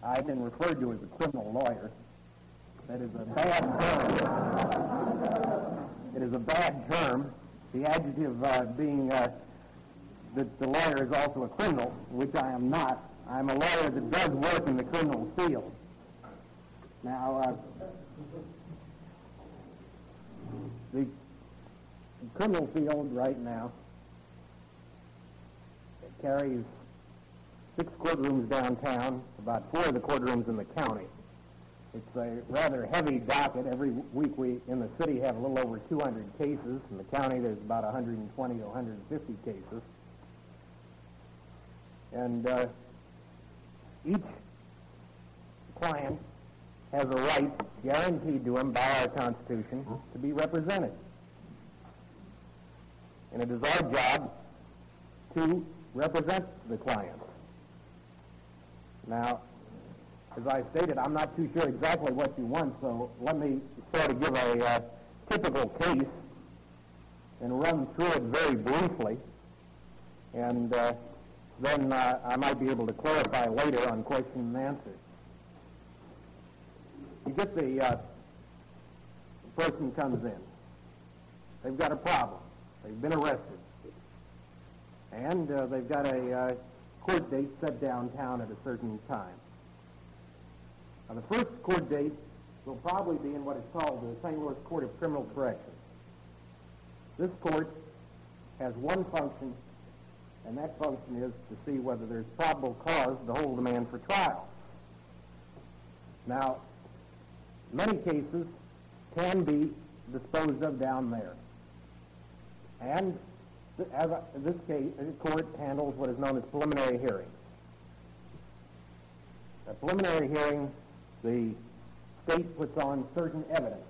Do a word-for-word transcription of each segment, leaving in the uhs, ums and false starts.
I've been referred to as a criminal lawyer. That is a bad term. It is a bad term. The adjective uh, being uh, that the lawyer is also a criminal, which I am not. I'm a lawyer that does work in the criminal field. Now, uh, the criminal field right now carries six courtrooms downtown, about four of the courtrooms in the county. It's a rather heavy docket. Every week we, in the city, have a little over two hundred cases. In the county, there's about one hundred twenty to one hundred fifty cases. And uh, each client has a right guaranteed to him by our Constitution to be represented. And it is our job to represent the client. Now, as I stated, I'm not too sure exactly what you want, so let me sort of give a uh, typical case and run through it very briefly, and uh, then uh, I might be able to clarify later on question and answer. You get the, uh, the person comes in. They've got a problem. They've been arrested. And uh, they've got a uh, court date set downtown at a certain time. Now, the first court date will probably be in what is called the Saint Louis Court of Criminal Corrections. This court has one function, and that function is to see whether there's probable cause to hold the man for trial. Now, many cases can be disposed of down there. And th- as a, this case, the court handles what is known as preliminary hearings. A preliminary hearing, the state puts on certain evidence.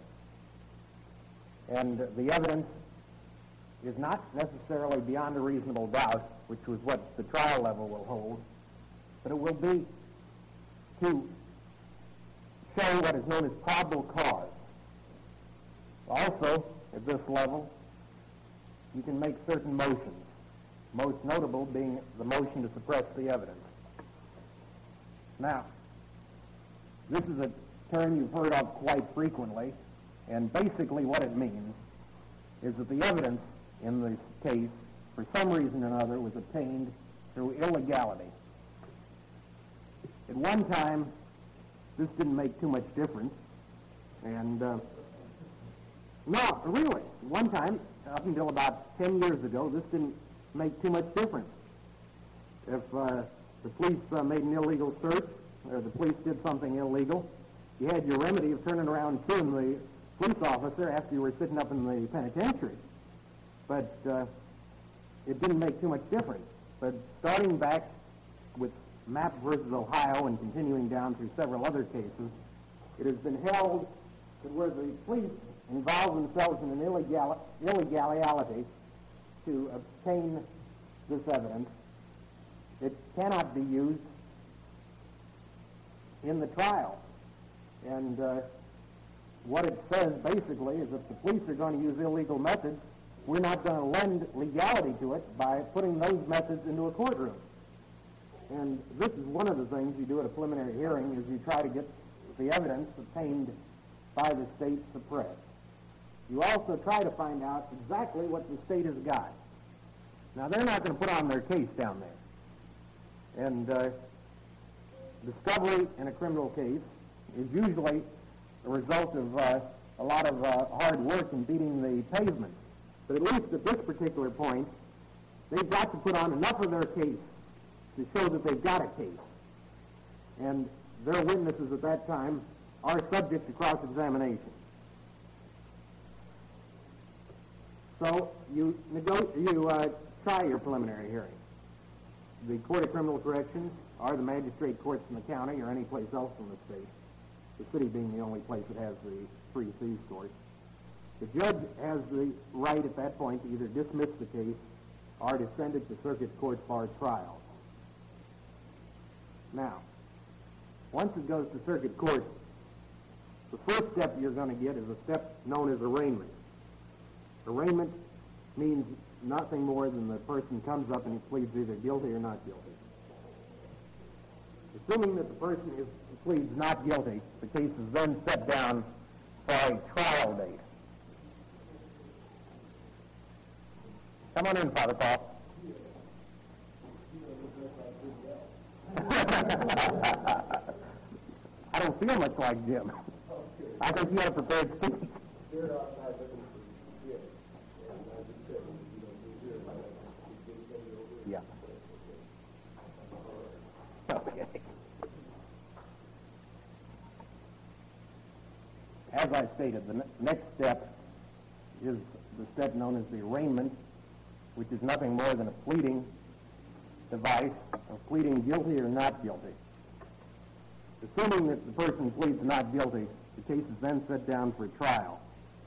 And the evidence is not necessarily beyond a reasonable doubt, which was what the trial level will hold, but it will be to show what is known as probable cause. Also, at this level, you can make certain motions, most notable being the motion to suppress the evidence. Now, this is a term you've heard of quite frequently, and basically what it means is that the evidence in this case, for some reason or another, was obtained through illegality. At one time, this didn't make too much difference, and uh, no, really, at one time, up until about ten years ago, this didn't make too much difference. If uh, the police uh, made an illegal search, or the police did something illegal, you had your remedy of turning around and suing the police officer after you were sitting up in the penitentiary. But uh, it didn't make too much difference. But starting back with Mapp versus Ohio and continuing down through several other cases, it has been held that where the police involve themselves in an illegal, illegality to obtain this evidence, it cannot be used in the trial. And uh, what it says basically is if the police are going to use illegal methods, we're not going to lend legality to it by putting those methods into a courtroom. And this is one of the things you do at a preliminary hearing, is you try to get the evidence obtained by the state suppressed. You also try to find out exactly what the state has got. Now, they're not going to put on their case down there. And uh, discovery in a criminal case is usually a result of uh, a lot of uh, hard work in beating the pavement. But at least at this particular point, they've got to put on enough of their case to show that they've got a case. And their witnesses at that time are subject to cross-examination. So you, nego- you uh, try your preliminary hearing. The Court of Criminal Corrections or the magistrate courts in the county or any place else in the state, the city being the only place that has the free fees court. The judge has the right at that point to either dismiss the case or to send it to circuit court for trial. Now, once it goes to circuit court, the first step you're going to get is a step known as arraignment. Arraignment means nothing more than the person comes up and he pleads either guilty or not guilty. Assuming that the person is pleads not guilty, the case is then set down for a trial date. Come on in, Father Paul. I don't feel much like Jim. I think you have a prepared speech. Yeah. Okay. As I stated, the ne- next step is the step known as the arraignment, which is nothing more than a pleading device of pleading guilty or not guilty. Assuming that the person pleads not guilty, the case is then set down for trial.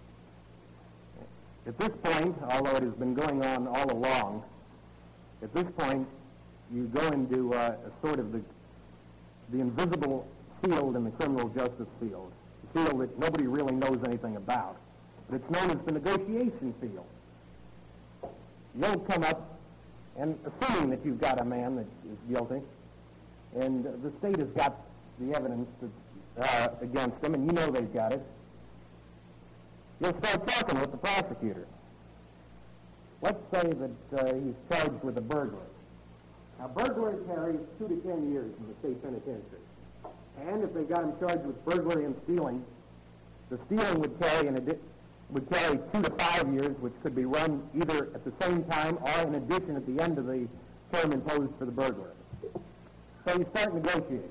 At this point, although it has been going on all along, at this point you go into uh, a sort of the, the invisible field in the criminal justice field, a field that nobody really knows anything about. But it's known as the negotiation field. You'll come up, and assuming that you've got a man that is guilty, and the state has got the evidence that, uh, against him, and you know they've got it, you'll start talking with the prosecutor. Let's say that uh, he's charged with a burglary. Now, burglary carries two to ten years in the state penitentiary. And if they got him charged with burglary and stealing, the stealing would carry an adi- would carry two to five years, which could be run either at the same time or in addition at the end of the term imposed for the burglary. So you start negotiating.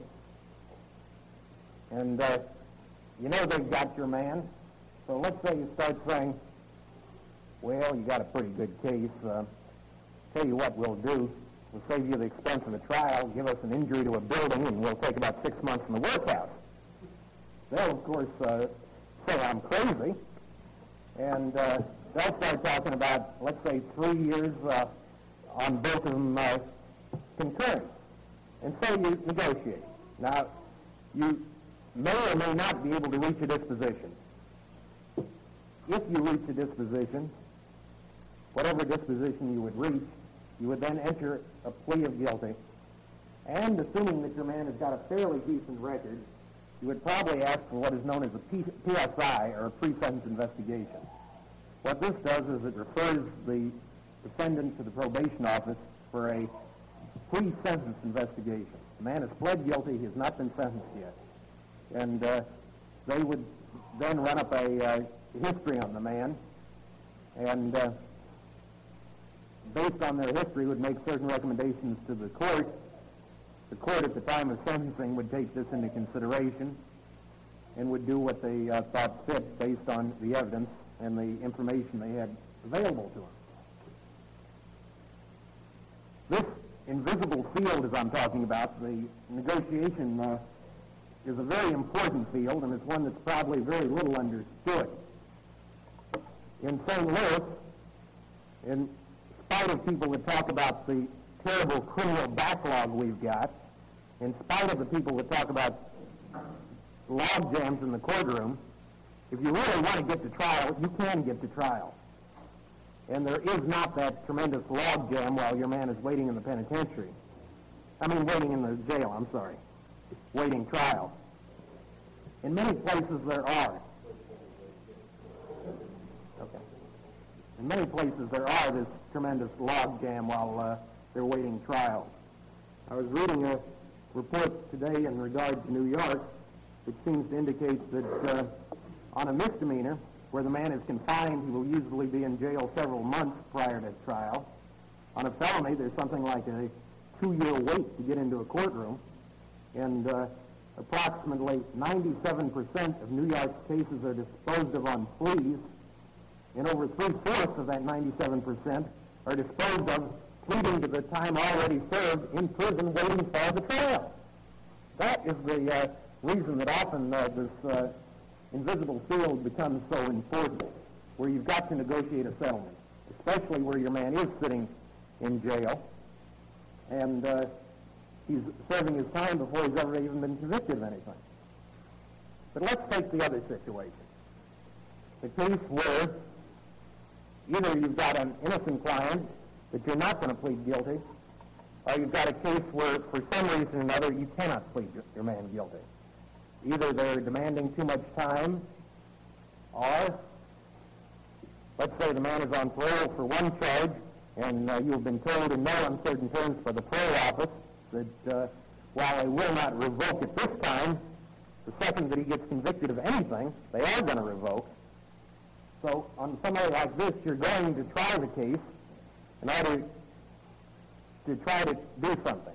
And uh, you know they've got your man. So let's say you start saying, well, you got a pretty good case. Uh, tell you what we'll do. We'll save you the expense of a trial, give us an injury to a building, and we'll take about six months in the workhouse. They'll, of course, uh, say I'm crazy. And uh, they'll start talking about, let's say, three years uh, on both of them uh, concurrent. And so you negotiate. Now, you may or may not be able to reach a disposition. If you reach a disposition, whatever disposition you would reach, you would then enter a plea of guilty. And assuming that your man has got a fairly decent record, you would probably ask for what is known as a P S I, or a pre-sentence investigation. What this does is it refers the defendant to the probation office for a pre-sentence investigation. The man has pled guilty. He has not been sentenced yet. And uh, they would then run up a uh, history on the man, and uh, based on their history would make certain recommendations to the court. The court at the time of sentencing would take this into consideration and would do what they uh, thought fit based on the evidence and the information they had available to them. This invisible field, as I'm talking about, the negotiation, uh, is a very important field, and it's one that's probably very little understood. In Saint Louis, in spite of people that talk about the terrible criminal backlog we've got, in spite of the people that talk about log jams in the courtroom, if you really want to get to trial, you can get to trial. And there is not that tremendous log jam while your man is waiting in the penitentiary. I mean, waiting in the jail, I'm sorry. Waiting trial. In many places there are. Okay. In many places there are this tremendous log jam while uh, they're waiting trial. I was reading a report today in regard to New York, which seems to indicate that uh, on a misdemeanor, where the man is confined, he will usually be in jail several months prior to trial. On a felony, there's something like a two-year wait to get into a courtroom, and uh, approximately ninety-seven percent of New York's cases are disposed of on pleas, and over three-fourths of that ninety-seven percent are disposed of pleading to the time already served in prison waiting for the trial. That is the uh, reason that often uh, this uh, invisible field becomes so important, where you've got to negotiate a settlement, especially where your man is sitting in jail, and uh, he's serving his time before he's ever even been convicted of anything. But let's take the other situation. The case where either you've got an innocent client that you're not going to plead guilty, or you've got a case where, for some reason or another, you cannot plead your man guilty. either they're demanding too much time, or let's say the man is on parole for one charge, and uh, you have been told in no uncertain terms by the parole office that uh, while they will not revoke it this time, the second that he gets convicted of anything, they are going to revoke. So on somebody like this, you're going to try the case in order to try to do something.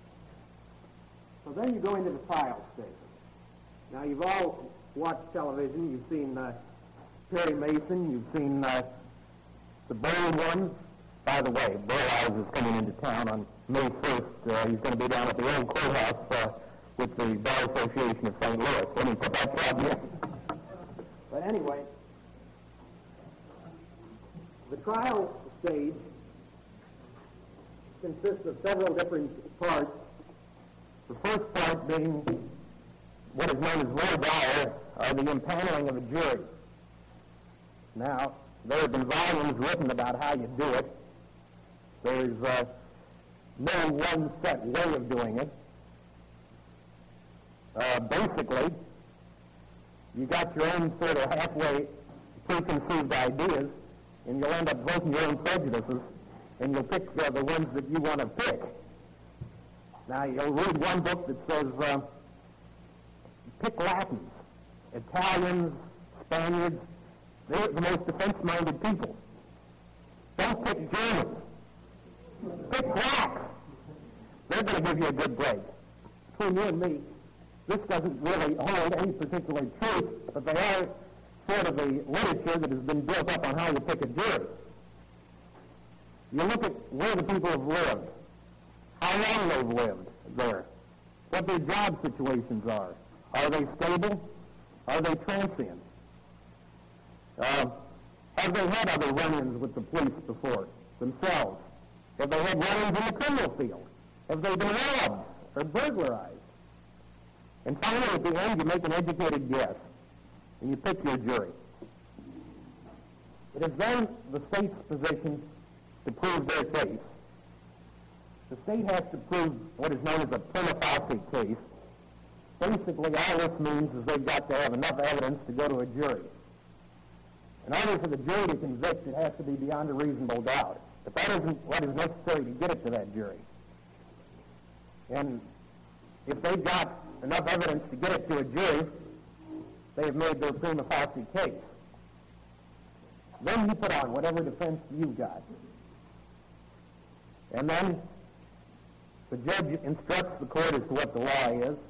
So then you go into the trial stage. Now, you've all watched television. You've seen uh, Perry Mason. You've seen uh, the Burl one. By the way, Burl is coming into town on May first. Uh, he's going to be down at the old courthouse uh, with the Bar Association of Saint Louis. Let me put that job in. But anyway, the trial stage consists of several different parts. The first part being what is known as voir dire, or the impaneling of a jury. Now, there have been volumes written about how you do it. There's uh, no one set way of doing it. Uh, basically, you got your own sort of halfway preconceived ideas, and you'll end up voting your own prejudices, and you'll pick uh, the ones that you want to pick. Now, you'll read one book that says, uh, pick Latins, Italians, Spaniards. They're the most defense-minded people. Don't pick Germans. Pick blacks. They're going to give you a good break. Between you and me, this doesn't really hold any particular truth, but they are sort of the literature that has been built up on how you pick a jury. You look at where the people have lived, how long they've lived there, what their job situations are. Are they stable? Are they transient? Uh, have they had other run-ins with the police before themselves? Have they had run-ins in the criminal field? Have they been robbed or burglarized? And finally, at the end, you make an educated guess, and you pick your jury. It is then the state's position to prove their case. The state has to prove what is known as a prima facie case. Basically, all this means is they've got to have enough evidence to go to a jury. In order for the jury to convict, it has to be beyond a reasonable doubt. But that isn't what is necessary to get it to that jury. And if they've got enough evidence to get it to a jury, they've made their prima facie case. Then you put on whatever defense you've got. And then the judge instructs the court as to what the law is,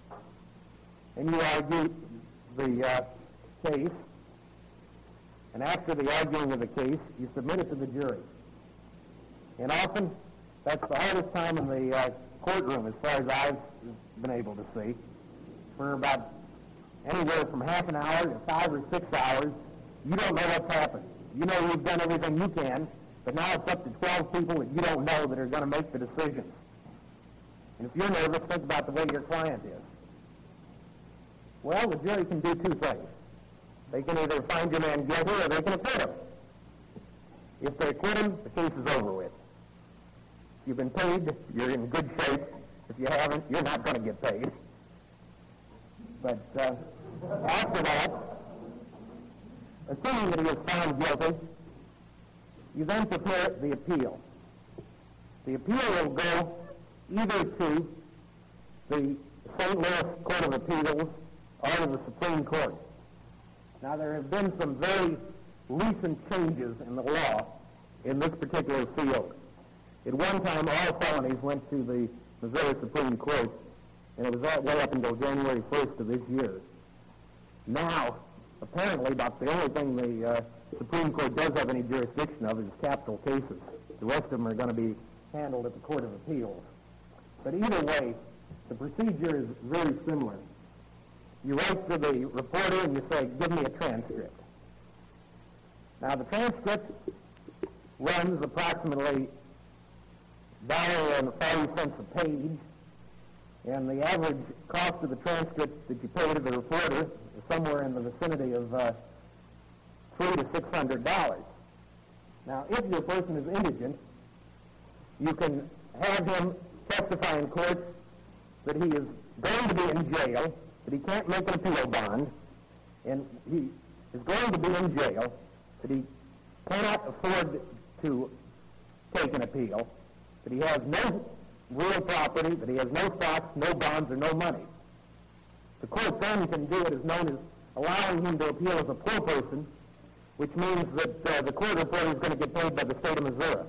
and you argue the uh, case, and after the arguing of the case, you submit it to the jury. And often, that's the hardest time in the uh, courtroom, as far as I've been able to see. For about anywhere from half an hour to five or six hours, you don't know what's happened. You know you've done everything you can, but now it's up to twelve people that you don't know that are going to make the decisions. And if you're nervous, think about the way your client is. Well, the jury can do two things. They can either find your man guilty or they can acquit him. If they acquit him, the case is over with. If you've been paid, you're in good shape. If you haven't, you're not going to get paid. But uh, after that, assuming that he is found guilty, you then prepare the appeal. The appeal will go either to the Saint Louis Court of Appeals or to the Supreme Court. Now, there have been some very recent changes in the law in this particular field. At one time, all felonies went to the Missouri Supreme Court, and it was that way up until January first of this year. Now, apparently, about the only thing the uh, Supreme Court does have any jurisdiction of is capital cases. The rest of them are going to be handled at the Court of Appeals. But either way, the procedure is very similar. You write to the reporter and you say, give me a transcript. Now, the transcript runs approximately one dollar and forty cents a page, and the average cost of the transcript that you pay to the reporter is somewhere in the vicinity of uh, three to six hundred dollars. Now, if your person is indigent, you can have him testify in court that he is going to be in jail, that he can't make an appeal bond, and he is going to be in jail, that he cannot afford to take an appeal, that he has no real property, that he has no stocks, no bonds, or no money. The court then can do what is known as allowing him to appeal as a poor person, which means that uh, the court reporter is going to get paid by the state of Missouri.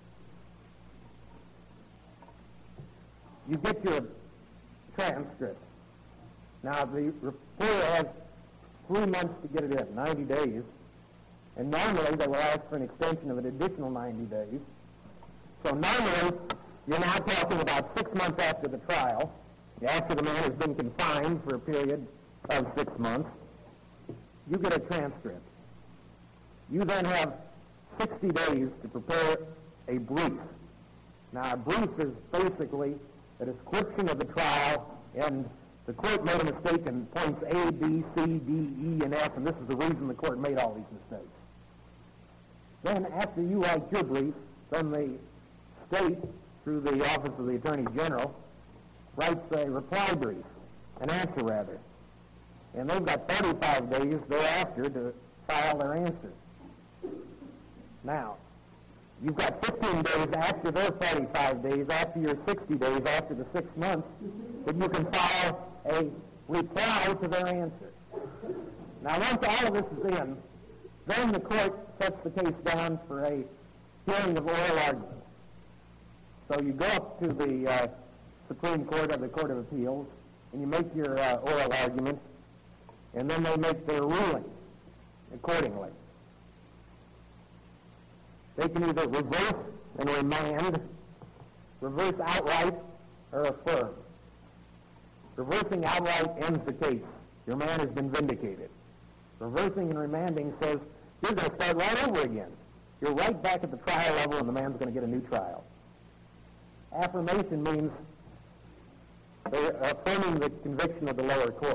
You get your transcript. Now, the reporter has three months to get it in, ninety days, and normally they will ask for an extension of an additional ninety days. So normally, you're now talking about six months after the trial, after the man has been confined for a period of six months. You get a transcript. You then have sixty days to prepare a brief. Now, a brief is basically a description of the trial, and the court made a mistake in points A, B, C, D, E, and F, and this is the reason the court made all these mistakes. Then, after you write your brief, then the state, through the Office of the Attorney General, writes a reply brief, an answer rather. And they've got thirty-five days thereafter to file their answer. Now, you've got fifteen days after their thirty-five days, after your sixty days, after the six months, that you can file a reply to their answer. Now, once all of this is in, then the court sets the case down for a hearing of oral argument. So you go up to the uh, Supreme Court or the Court of Appeals, and you make your uh, oral argument, and then they make their ruling accordingly. They can either reverse and remand, reverse outright, or affirm. Reversing outright ends the case. Your man has been vindicated. Reversing and remanding says, you're going to start right over again. You're right back at the trial level, and the man's going to get a new trial. Affirmation means they're affirming the conviction of the lower court.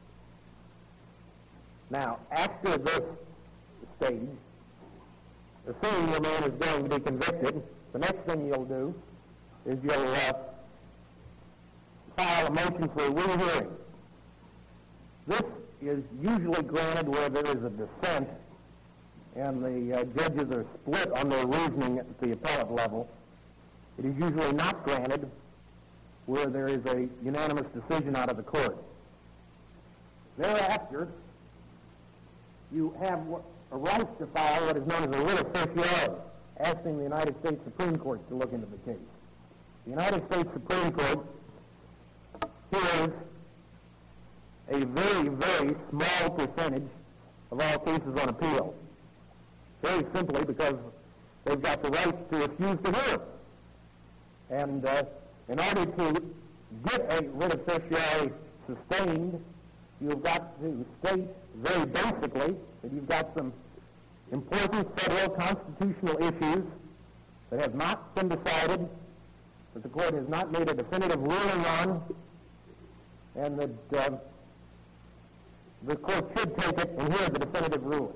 Now, after this stage, assuming your man is going to be convicted, the next thing you'll do is you'll uh, file a motion for a rehearing. This is usually granted where there is a dissent and the uh, judges are split on their reasoning at the appellate level. It is usually not granted where there is a unanimous decision out of the court. Thereafter, you have a right to file what is known as a writ of certiorari, asking the United States Supreme Court to look into the case. The United States Supreme Court hears a very, very small percentage of all cases on appeal, very simply because they've got the right to refuse to hear. And uh, in order to get a writ of certiorari sustained, you've got to state very basically that you've got some important federal constitutional issues that have not been decided, that the court has not made a definitive ruling on, and that uh, the court should take it and hear the definitive ruling.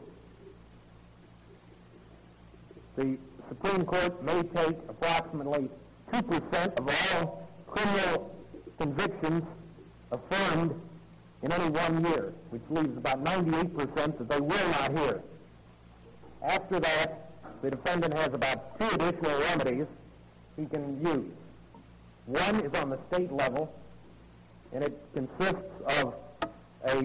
The Supreme Court may take approximately two percent of all criminal convictions affirmed in any one year, which leaves about ninety-eight percent that they will not hear. After that, the defendant has about two additional remedies he can use. One is on the state level, and it consists of a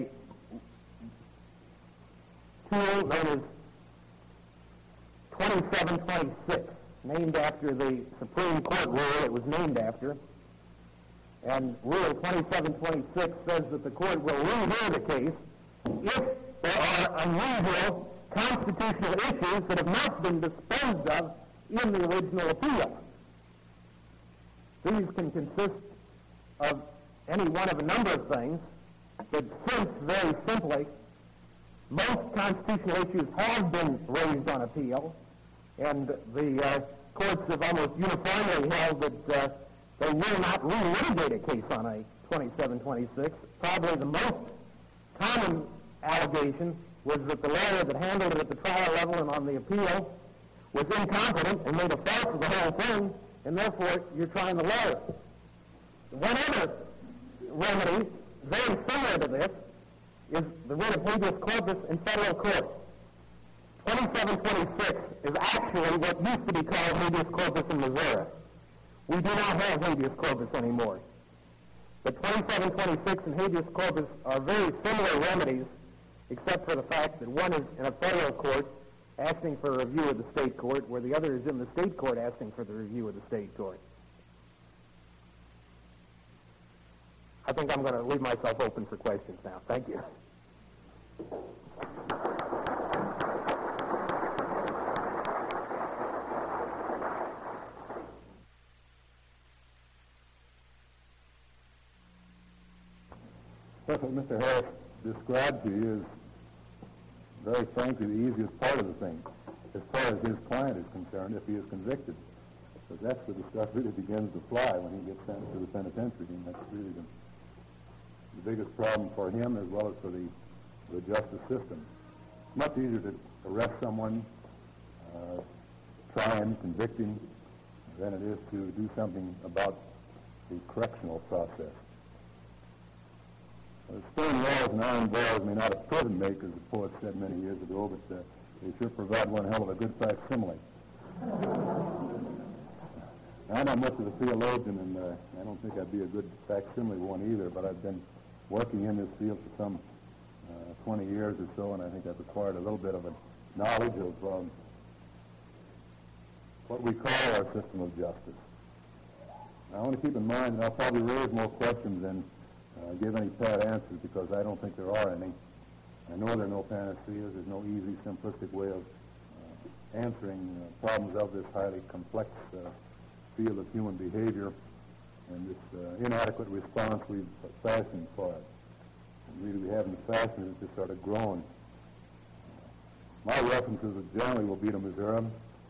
tool known as twenty-seven twenty-six, named after the Supreme Court rule it was named after. And Rule twenty-seven twenty-six says that the court will rehear the case if there are unusual constitutional issues that have not been disposed of in the original appeal. These can consist of any one of a number of things, but since, very simply, most constitutional issues have been raised on appeal, and the uh, courts have almost uniformly held that uh, they will not re-litigate a case on a twenty-seven twenty-six. Probably the most common allegation was that the lawyer that handled it at the trial level and on the appeal was incompetent and made a farce of the whole thing, and therefore you're trying the lawyer. One other remedy very similar to this is the writ of habeas corpus in federal court. twenty-seven twenty-six is actually what used to be called habeas corpus in Missouri. We do not have habeas corpus anymore. But twenty-seven twenty-six and habeas corpus are very similar remedies, except for the fact that one is in a federal court asking for a review of the state court, where the other is in the state court asking for the review of the state court. I think I'm going to leave myself open for questions now. Thank you. What Mister Harris described to you is very frankly the easiest part of the thing, as far as his client is concerned, if he is convicted. Because that's where the stuff really begins to fly when he gets sent to the penitentiary, and that's really the, the biggest problem for him as well as for the, the justice system. It's much easier to arrest someone, uh, try him, convict him, than it is to do something about the correctional process. Uh, stone walls and iron bars may not a prison make, as the poet said many years ago, but uh, they sure provide one hell of a good facsimile. I'm not much of a theologian, and uh, I don't think I'd be a good facsimile one either, but I've been working in this field for some uh, twenty years or so, and I think I've acquired a little bit of a knowledge of um, what we call our system of justice. Now, I want to keep in mind that I'll probably raise more questions than uh, give any pat answers, because I don't think there are any. I know there are no panaceas. There's no easy, simplistic way of uh, answering uh, problems of this highly complex uh, field of human behavior, and this uh, inadequate response we've fashioned for it. And really, we haven't fashioned it, it's just sort of grown. Uh, my references generally will be to Missouri, uh,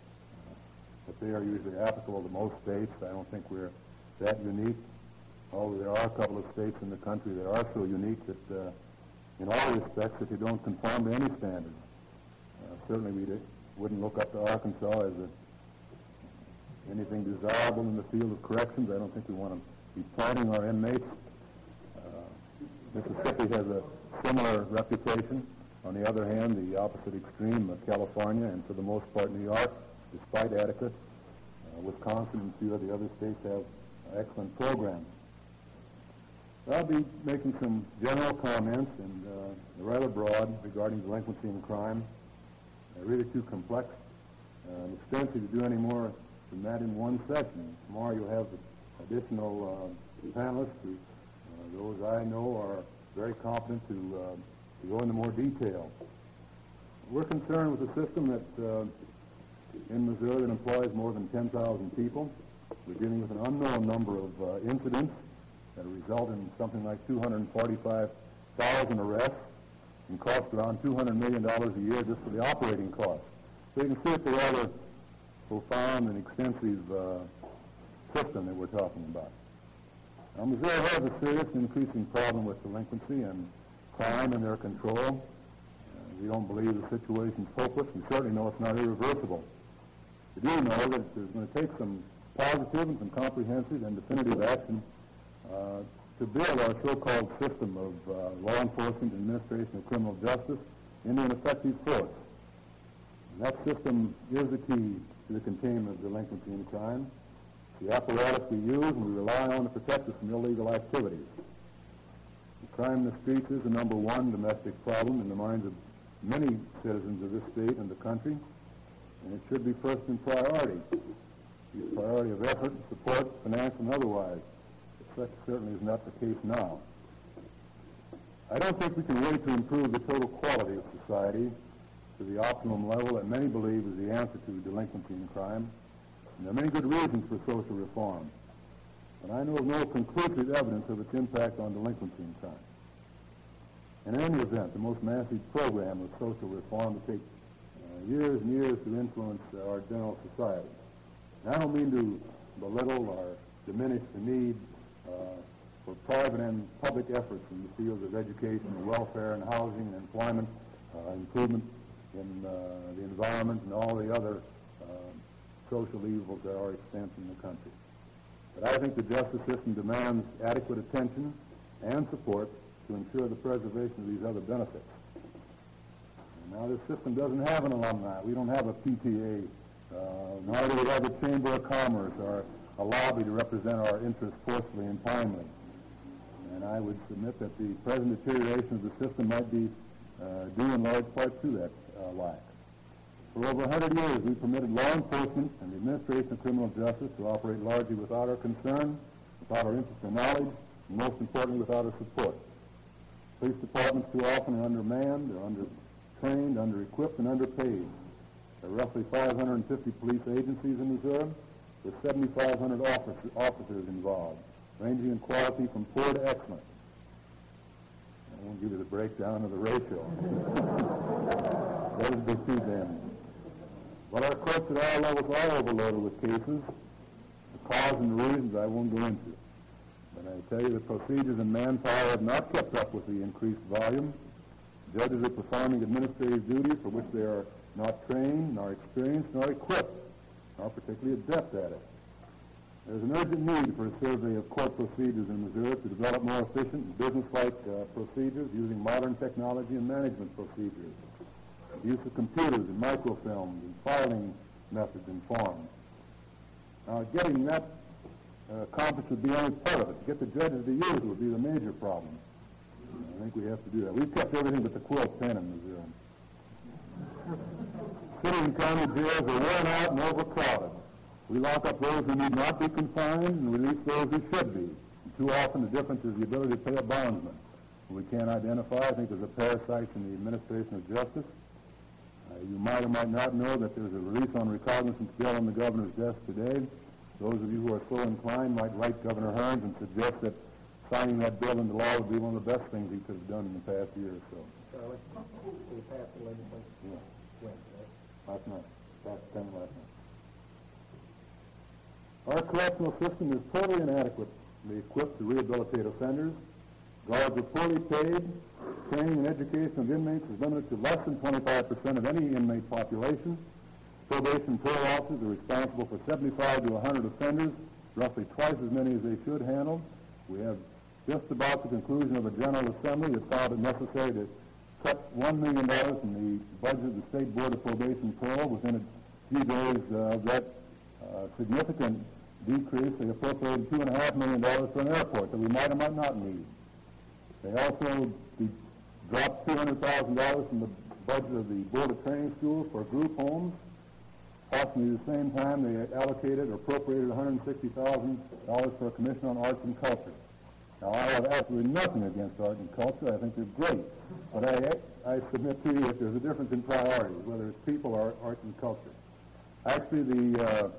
but they are usually applicable to most states. I don't think we're that unique, although there are a couple of states in the country that are so unique that uh, in all respects that they don't conform to any standard. Uh, certainly we did, wouldn't look up to Arkansas as a anything desirable in the field of corrections. I don't think we want to be planting our inmates. Uh, Mississippi has a similar reputation. On the other hand, the opposite extreme, uh, California, and for the most part New York, despite adequate. Uh, Wisconsin and a few of the other states have uh, excellent programs. I'll be making some general comments, and uh, rather broad, regarding delinquency and crime. They're really too complex and expensive to do any more than that in one session. Tomorrow you'll have additional uh, panelists who, uh, those I know are very competent to, uh, to go into more detail. We're concerned with a system that uh, in Missouri that employs more than ten thousand people. We're dealing with an unknown number of uh, incidents that result in something like two hundred forty-five thousand arrests and cost around two hundred million dollars a year just for the operating costs. So you can see it's a rather profound and extensive uh, system that we're talking about. Now, Missouri has a serious and increasing problem with delinquency and crime in their control. Uh, we don't believe the situation's hopeless. We certainly know it's not irreversible. We do know that there's going to take some positive and some comprehensive and definitive action uh, to build our so-called system of uh, law enforcement and administration of criminal justice into an effective force. And that system is the key to the containment of delinquency and crime. The apparatus we use and we rely on to protect us from illegal activities. The crime in the streets is the number one domestic problem in the minds of many citizens of this state and the country, and it should be first in priority. The priority of effort, support, finance, and otherwise. But such certainly is not the case now. I don't think we can wait to improve the total quality of society to the optimum level that many believe is the answer to delinquency and crime. And there are many good reasons for social reform. But I know of no conclusive evidence of its impact on delinquency and crime. In any event, the most massive program of social reform will take uh, years and years to influence uh, our general society. And I don't mean to belittle or diminish the need uh, for private and public efforts in the fields of education and welfare and housing and employment, uh, improvement in uh, the environment and all the other uh, social evils that are extant in the country. But I think the justice system demands adequate attention and support to ensure the preservation of these other benefits. And now this system doesn't have an alumni. We don't have a P T A, uh, nor do we have a Chamber of Commerce or a lobby to represent our interests forcefully and timely. And I would submit that the present deterioration of the system might be uh, due in large part to that uh, lack. For over one hundred years, we permitted law enforcement and the administration of criminal justice to operate largely without our concern, without our interest or knowledge, and most importantly, without our support. Police departments too often are undermanned, they're under-trained, under-equipped, and underpaid. There are roughly five hundred fifty police agencies in Missouri, with seventy-five hundred officer, officers involved, ranging in quality from poor to excellent. I won't give you the breakdown of the ratio. That would be too damning. But our courts at all levels are overloaded with cases. The cause and the reasons I won't go into. But I tell you, the procedures and manpower have not kept up with the increased volume. Judges are performing administrative duties for which they are not trained, nor experienced, nor equipped, nor particularly adept at it. There's an urgent need for a survey of court procedures in Missouri to develop more efficient and business-like uh, procedures using modern technology and management procedures. The use of computers and microfilms and filing methods and forms. Now, getting that uh, accomplished would be only part of it. To get the judges to use it would be the major problem. I think we have to do that. We've kept everything but the quilt pen in Missouri. City and county jails are worn out and overcrowded. We lock up those who need not be confined and release those who should be. And too often the difference is the ability to pay a bondsman, who we can't identify. I think there's a parasite in the administration of justice. Uh, you might or might not know that there's a release on recognizance bill on the governor's desk today. Those of you who are so inclined might write Governor Hearns and suggest that signing that bill into law would be one of the best things he could have done in the past year or so. Charlie, we passed the legislation. Yeah. When today? Last night. Past ten last night. Our correctional system is totally inadequately equipped to rehabilitate offenders. Guards are poorly paid. Training and education of inmates is limited to less than twenty-five percent of any inmate population. Probation and parole officers are responsible for seventy-five to one hundred offenders, roughly twice as many as they should handle. We have just about the conclusion of a General Assembly that found it necessary to cut one million dollars from the budget of the State Board of Probation and Parole. Within a few days uh, of that uh, significant decrease, they appropriated two point five million dollars for an airport that we might or might not need. They also de- dropped two hundred thousand dollars from the budget of the Board of Training Schools for group homes. Approximately the same time, they allocated or appropriated one hundred sixty thousand dollars for a Commission on Arts and Culture. Now, I have absolutely nothing against art and culture. I think they're great. But I, I submit to you that there's a difference in priorities, whether it's people or art and culture. Actually, the, uh,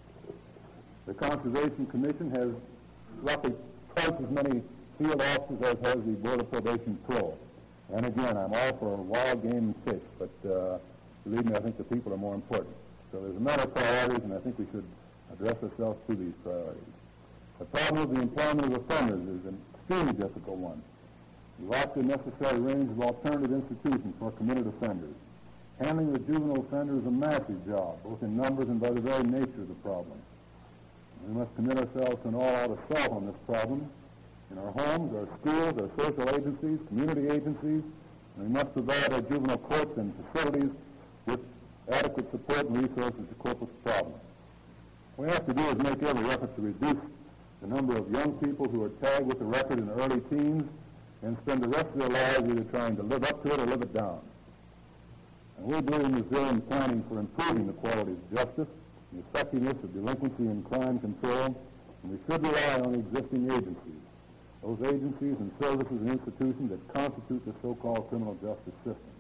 the Conservation Commission has roughly twice as many field officers as has the Board of Probation Pro. And again, I'm all for wild game and fish, but uh, believe me, I think the people are more important. So there's a matter of priorities, and I think we should address ourselves to these priorities. The problem of the employment of offenders is an extremely difficult one. We lack the necessary range of alternative institutions for committed offenders. Handling the juvenile offender is a massive job, both in numbers and by the very nature of the problem. We must commit ourselves to an all-out assault on this problem in our homes, our schools, our social agencies, community agencies, and we must provide our juvenile courts and facilities with adequate support and resources to cope with the problem. What we have to do is make every effort to reduce the number of young people who are tagged with the record in early teens and spend the rest of their lives either trying to live up to it or live it down. And we believe in Missouri in planning for improving the quality of justice, the effectiveness of delinquency and crime control, and we should rely on existing agencies, those agencies and services and institutions that constitute the so-called criminal justice system.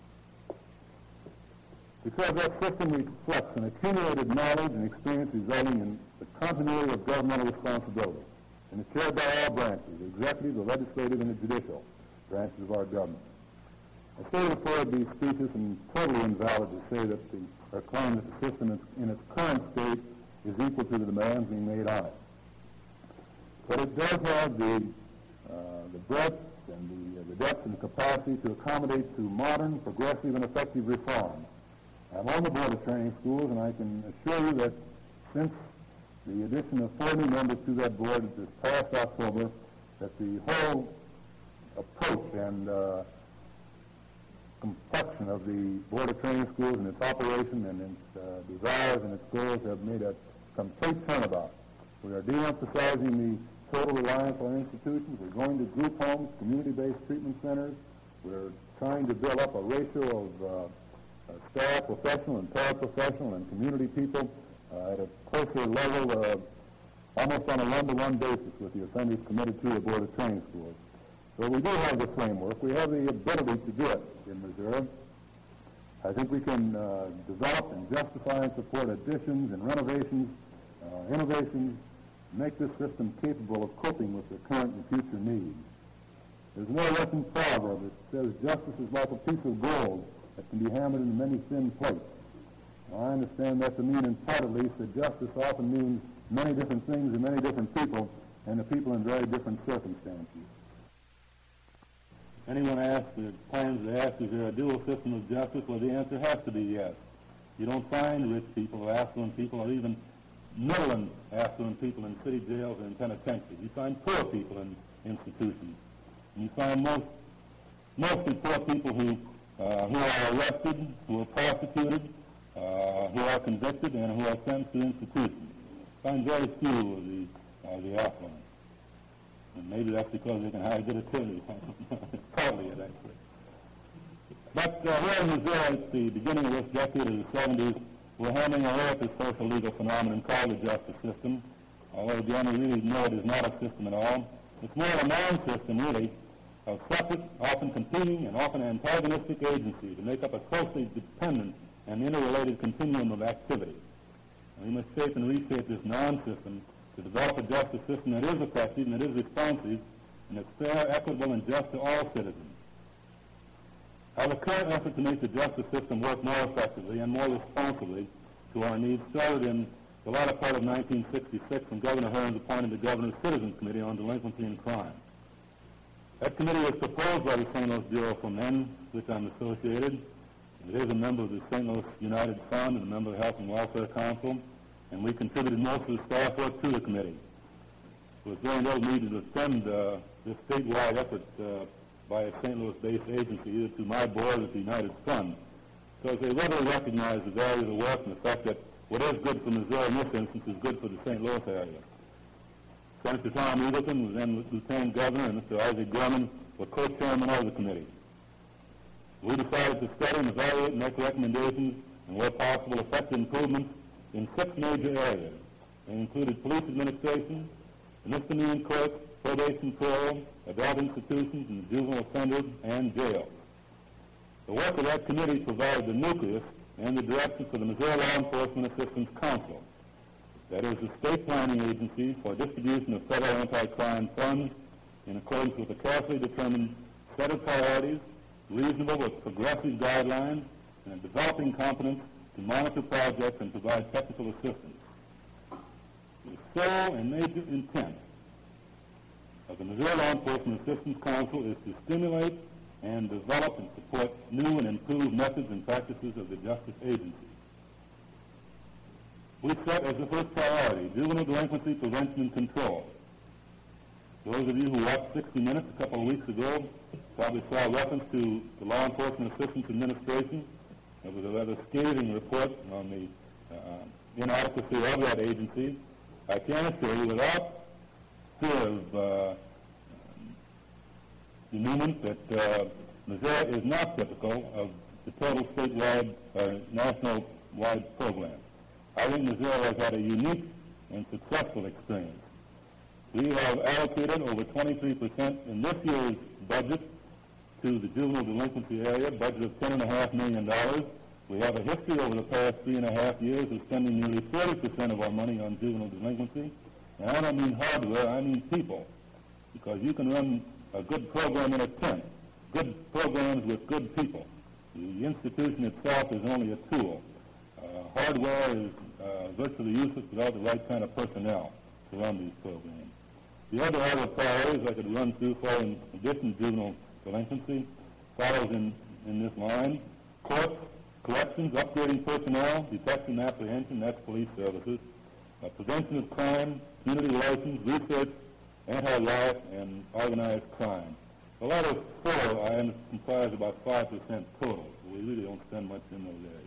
Because that system reflects an accumulated knowledge and experience resulting in the continuity of governmental responsibility, and is shared by all branches, the executive, the legislative, and the judicial branches of our government. I say before it be specious and totally invalid to say that the, or claim that the system in its current state is equal to the demands being made on it. But it does have the, uh, the breadth and the, uh, the depth and capacity to accommodate to modern, progressive, and effective reforms. I'm on the Board of Training Schools, and I can assure you that since the addition of four new members to that board this past October, that the whole approach and uh, complexion of the Board of Training Schools and its operation and its uh, desires and its goals have made a complete turnabout. We are de-emphasizing the total reliance on institutions. We're going to group homes, community-based treatment centers. We're trying to build up a ratio of uh, uh, staff, professional and paraprofessional and community people uh, at a closer level, uh, almost on a one-to-one basis with the offenders committed to the Board of Training Schools. So we do have the framework. We have the ability to do it in Missouri. I think we can uh, develop and justify and support additions and renovations, uh, innovations, make this system capable of coping with the current and future needs. There's no Russian proverb that says justice is like a piece of gold that can be hammered into many thin plates. Now, I understand that to mean, in part at least, that justice often means many different things to many different people, and to people in very different circumstances. Anyone asks, or plans to ask, is there a dual system of justice? Well, the answer has to be yes. You don't find rich people or affluent people or even middle and affluent people in city jails and penitentiaries. You find poor people in institutions. And you find most, mostly poor people who, uh, who are arrested, who are prosecuted, uh, who are convicted, and who are sent to institutions. You find very few of the, uh, the affluent. And maybe that's because they can hire good attorneys. Partly it, actually. But uh, here in Missouri, at the beginning of this decade of the seventies, we're handling away at this social legal phenomenon called the justice system. Although, again, we really know it is not a system at all. It's more a non-system, really, of separate, often competing, and often antagonistic agencies to make up a closely dependent and interrelated continuum of activity. And we must shape and reshape this non-system to develop a justice system that is effective and that is responsive and that's fair, equitable, and just to all citizens. Our current effort to make the justice system work more effectively and more responsibly to our needs started in the latter part of nineteen sixty-six when Governor Hearns appointed the Governor's Citizens Committee on Delinquency and Crime. That committee was proposed by the Saint Louis Bureau for Men, which I'm associated. It is a member of the Saint Louis United Fund and a member of the Health and Welfare Council, and we contributed most of the staff work to the committee. It was very little needed to defend uh, this statewide effort uh, by a Saint Louis-based agency, either to my board or the United Fund, because they readily recognized the value of the work and the fact that what is good for Missouri in this instance is good for the Saint Louis area. Senator Tom Eagleton was then Lieutenant Governor, and Mister Isaac Gorman were co-chairmen of the committee. We decided to study and evaluate and make recommendations and, where possible, effect improvements in six major areas. They included police administration, misdemeanor courts, probation parole, adult institutions, and juvenile offenders, and jails. The work of that committee provided the nucleus and the direction for the Missouri Law Enforcement Assistance Council. That is the state planning agency for distribution of federal anti-crime funds in accordance with a carefully determined set of priorities, reasonable but progressive guidelines, and a developing competence to monitor projects and provide technical assistance. The sole and major intent of the Missouri Law Enforcement Assistance Council is to stimulate and develop and support new and improved methods and practices of the justice agency. We set as the first priority juvenile delinquency prevention and control. Those of you who watched sixty minutes a couple of weeks ago probably saw a reference to the Law Enforcement Assistance Administration. It was a rather scathing report on the uh, inadequacy of that agency. I can assure you, without fear of uh, denouement, that uh, Missouri is not typical of the total statewide or national-wide program. I think Missouri has had a unique and successful experience. We have allocated over twenty-three percent in this year's budget to the juvenile delinquency area, a budget of ten point five million dollars. We have a history over the past three and a half years of spending nearly thirty percent of our money on juvenile delinquency. And I don't mean hardware, I mean people, because you can run a good program in a tent, good programs with good people. The institution itself is only a tool. Uh, hardware is uh, virtually useless without the right kind of personnel to run these programs. The other order of priorities I could run through for, in addition to juvenile delinquency, follows in, in this line: courts, corrections, upgrading personnel, detection and apprehension, that's police services, uh, prevention of crime, community relations, research, anti-riot, and organized crime. The letter four, I understand, comprise about five percent total. We really don't spend much in those areas.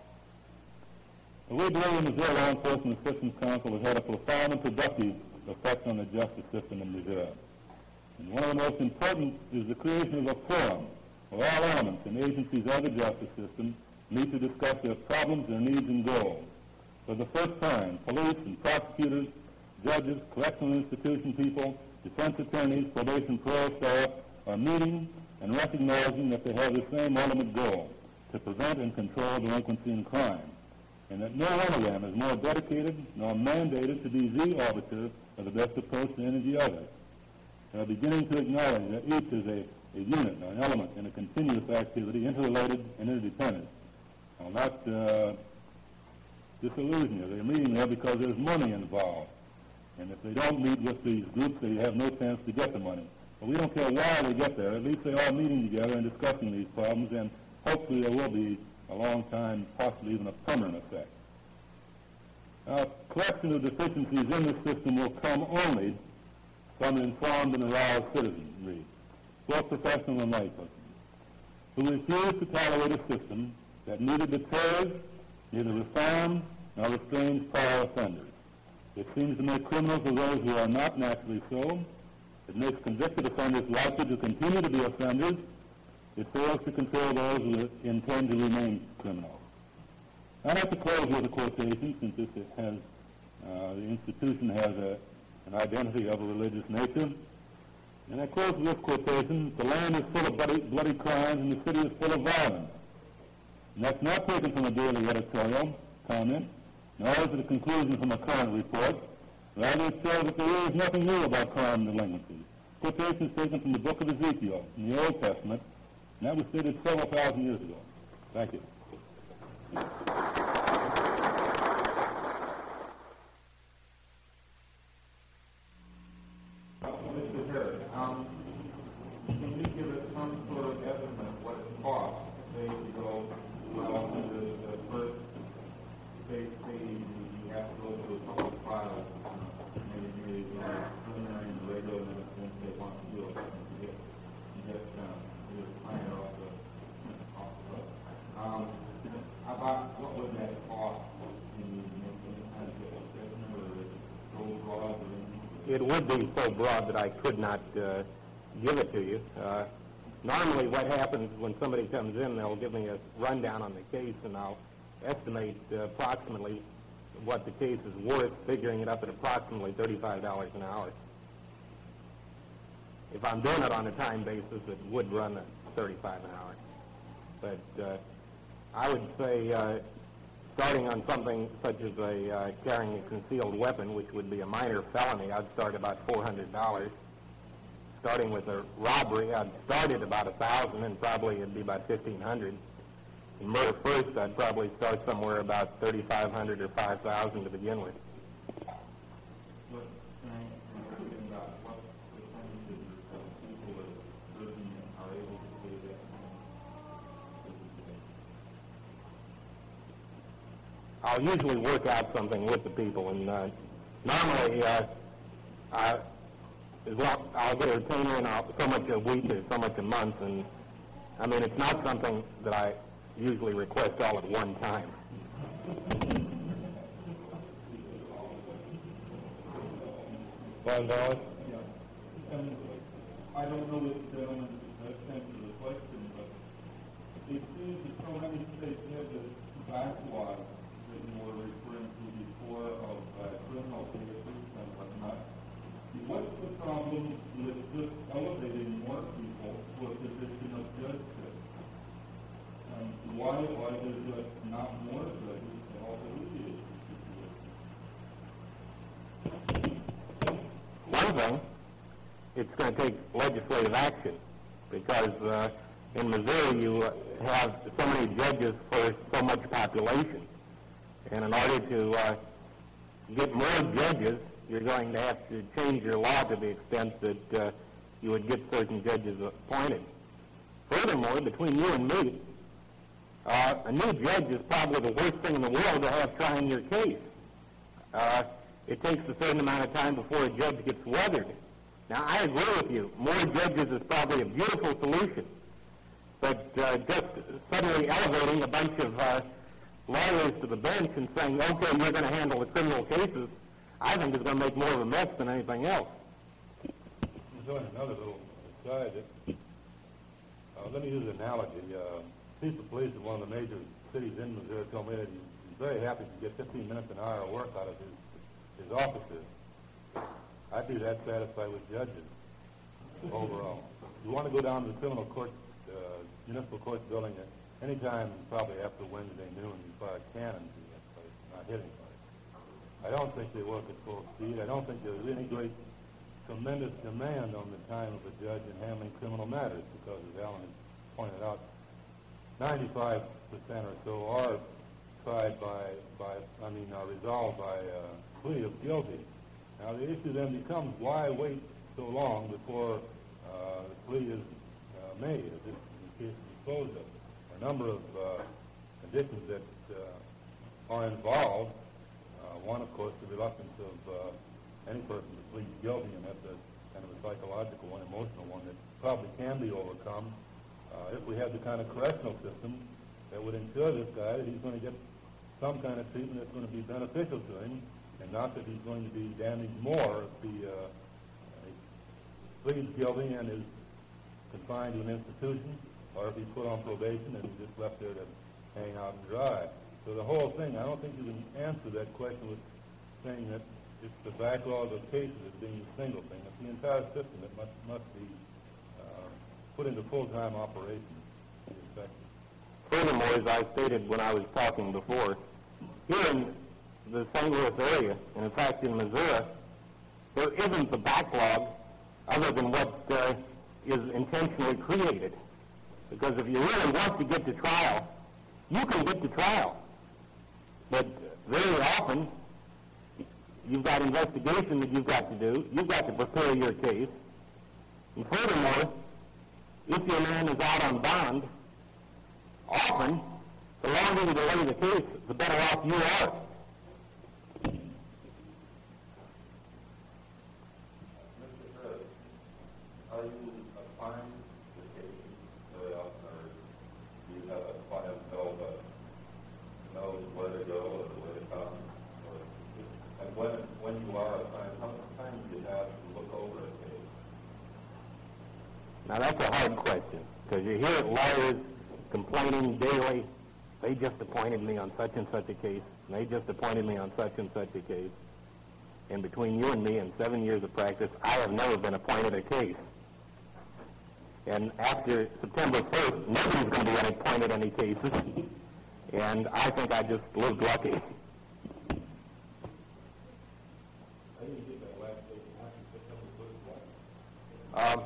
We believe the Missouri Law Enforcement Assistance Council has had a profound and productive effect on the justice system in Missouri. And one of the most important is the creation of a forum where all elements and agencies of the justice system meet to discuss their problems, their needs, and goals. For the first time, police and prosecutors, judges, correctional institution people, defense attorneys, probation parole staff are meeting and recognizing that they have the same ultimate goal, to prevent and control delinquency and crime, and that no one of them is more dedicated nor mandated to be the arbiter of the best approach than any of the others. They are beginning to acknowledge that each is a, a unit, an element in a continuous activity, interrelated and interdependent. I'll not uh, disillusion you. They're meeting there because there's money involved. And if they don't meet with these groups, they have no chance to get the money. But we don't care why they get there. At least they are meeting together and discussing these problems, and hopefully there will be a long time, possibly even a permanent effect. Now, correction of deficiencies in this system will come only from informed and aroused citizenry, both professional and laypersons, who refuse to tolerate a system that neither deters, neither reforms, nor restrains prior offenders. It seems to make criminals of those who are not naturally so. It makes convicted offenders likely to continue to be offenders. It fails to control those who intend to remain criminals. I'd like to close with a quotation, since this has, uh, the institution has a, an identity of a religious nature. And I close with this quotation: "The land is full of bloody, bloody crimes, and the city is full of violence." And that's not taken from a daily editorial comment, nor is it a conclusion from a current report. Rather, it shows that there is nothing new about crime and delinquency. Quotation is taken from the book of Ezekiel in the Old Testament, and that was stated several thousand years ago. Thank you. Mister Harris, um, can you give us some sort of estimate of what it costs, say, to go well, to the, the first state stage, you have to go through a couple of files, uh, maybe maybe uh, preliminary and regular, and then they want to do it, and get, get uh, just plan off the off the book. Um, about what would that cost? Can you make any kind of estimate, or is it so broad? Or it would be so broad that I could not uh, give it to you. Uh, normally what happens when somebody comes in, they'll give me a rundown on the case, and I'll estimate uh, approximately what the case is worth, figuring it up at approximately thirty-five dollars an hour. If I'm doing it on a time basis, it would run at thirty-five an hour. But uh, I would say uh, starting on something such as a uh, carrying a concealed weapon, which would be a minor felony, I'd start about four hundred dollars. Starting with a robbery, I'd start at about one thousand dollars, and probably it'd be about fifteen hundred dollars. In murder first, I'd probably start somewhere about thirty-five hundred dollars or five thousand dollars to begin with. What percentage about what percentage of people in prison are able to pay that money? I'll usually work out something with the people, and uh, normally uh, I, as well, I'll get a retainer and I'll, so much a week or so much a month, and I mean, it's not something that I usually request all at one time. Five dollars? Yeah. Um, I don't know this gentleman has answered the question, but it seems that so many states have this backlog that you were referring to before of uh, criminal cases and whatnot. What's the problem with just elevating more people to a position of judgeship? Um, why, why is there not more judges to help alleviate the situation? One thing, it's going to take legislative action, because uh, in Missouri you uh, have so many judges for so much population. And in order to uh, get more judges, you're going to have to change your law to the extent that uh, you would get certain judges appointed. Furthermore, between you and me, uh, a new judge is probably the worst thing in the world to have trying your case. Uh, it takes a certain amount of time before a judge gets weathered. Now, I agree with you. More judges is probably a beautiful solution. But uh, just suddenly elevating a bunch of uh, lawyers to the bench and saying, okay, you're going to handle the criminal cases, I think is going to make more of a mess than anything else. There's another little aside. Uh, let me use an analogy. Uh, chief of police in one of the major cities in Missouri told me that he's very happy to get fifteen minutes an hour of work out of his, his officers. I'd be that satisfied with judges overall. You want to go down to the criminal court, uh, municipal court building at any time, probably after Wednesday noon, you fire cannons in that place, not hit anybody. I don't think they work at full speed. I don't think there's any great, tremendous demand on the time of a judge in handling criminal matters because, as Alan has pointed out, ninety-five percent or so are tried by, by I mean, are resolved by uh, plea of guilty. Now, the issue then becomes, why wait so long before uh, the plea is uh, made, if this case is disposed of? A number of uh, conditions that uh, are involved. Uh, one, of course, the reluctance of uh, any person to plead guilty, and that's a kind of a psychological one, emotional one that probably can be overcome uh, if we have the kind of correctional system that would ensure this guy that he's going to get some kind of treatment that's going to be beneficial to him, and not that he's going to be damaged more if he uh, pleads guilty and is confined to an institution, or if he's put on probation and he's just left there to hang out and dry. So the whole thing, I don't think you can answer that question with saying that it's the backlog of cases as being a single thing. It's the entire system that must, must be uh, put into full-time operation to be effective. Furthermore, as I stated when I was talking before, here in the Saint Louis area, and in fact in Missouri, there isn't the backlog other than what uh, is intentionally created. Because if you really want to get to trial, you can get to trial. But very often, you've got investigation that you've got to do. You've got to prepare your case. And furthermore, if your man is out on bond, often, the longer you delay the case, the better off you are. Are you applying the case very often, or do you have a clientele that knows where to go or where to come? Or, and when, when you are applying, how much time do you have to look over a case? Now that's a hard question, because you hear lawyers complaining daily, they just appointed me on such and such a case, and they just appointed me on such and such a case. And between you and me and seven years of practice, I have never been appointed a case. And after September first, nobody's going to be appointed any cases. And I think I just lived lucky. Um,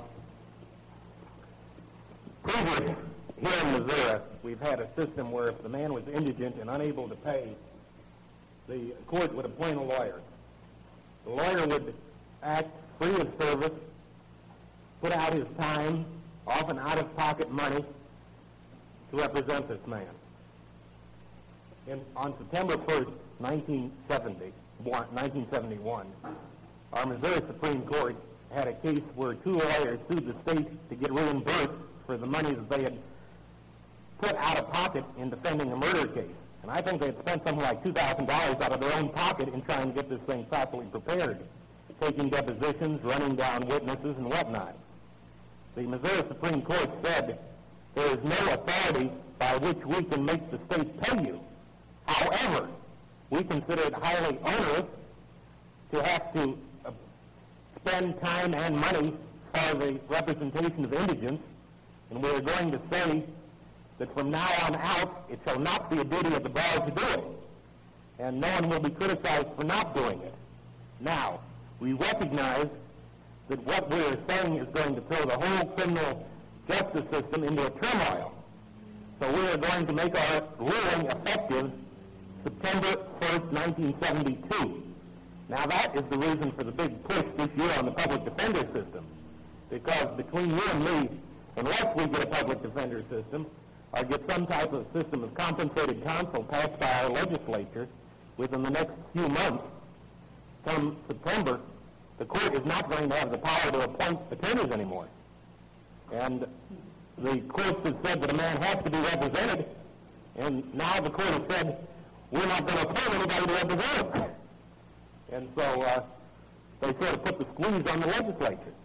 previous, here in Missouri, we've had a system where if the man was indigent and unable to pay, the court would appoint a lawyer. The lawyer would act free of service, put out his time, often out-of-pocket money, to represent this man. And on September first, nineteen seventy-one, our Missouri Supreme Court had a case where two lawyers sued the state to get reimbursed for the money that they had put out of pocket in defending a murder case. And I think they had spent something like two thousand dollars out of their own pocket in trying to get this thing properly prepared, taking depositions, running down witnesses, and whatnot. The Missouri Supreme Court said there is no authority by which we can make the state pay you. However, we consider it highly onerous to have to uh, spend time and money for the representation of indigents, and we are going to say that from now on out, it shall not be a duty of the bar to do it, and no one will be criticized for not doing it. Now, we recognize that what we are saying is going to throw the whole criminal justice system into a turmoil. So we are going to make our ruling effective September first, nineteen seventy-two. Now that is the reason for the big push this year on the public defender system. Because between you and me, unless we get a public defender system, or get some type of system of compensated counsel passed by our legislature within the next few months, come September, the court is not going to have the power to appoint attorneys anymore. And the courts have said that a man has to be represented, and now the court has said, we're not going to appoint anybody to represent him. And so uh, they sort of put the squeeze on the legislature.